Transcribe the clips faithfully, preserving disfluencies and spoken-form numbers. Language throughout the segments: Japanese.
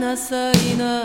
なさいな。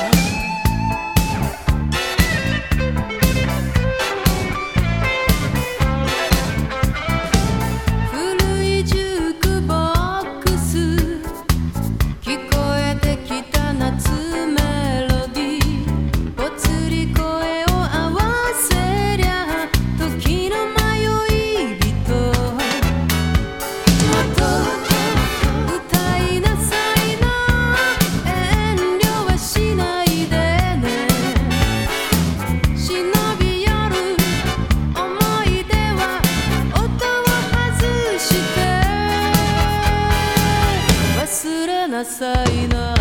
古いジュークボックス聞こえてきた夏メロディーぽつり声を合わせりゃ時の迷い人もっと歌いなさいな遠慮はしないでね忍び寄る思い出は音を外して忘れなさいな。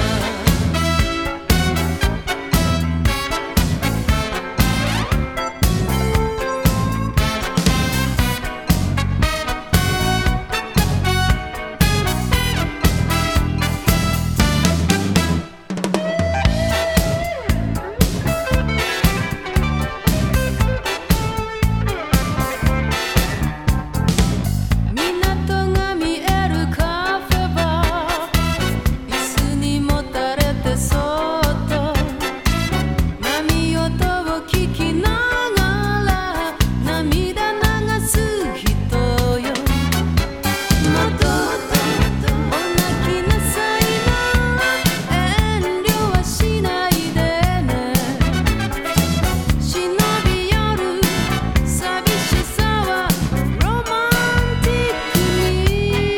港が見えるカフェバー椅子にもたれてそっと波音を聞きながら涙流す人よ。もっとお泣きなさいな遠慮はしないでね忍び寄る寂しさはロマンティックに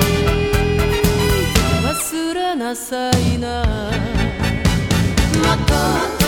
忘れなさいな。もっと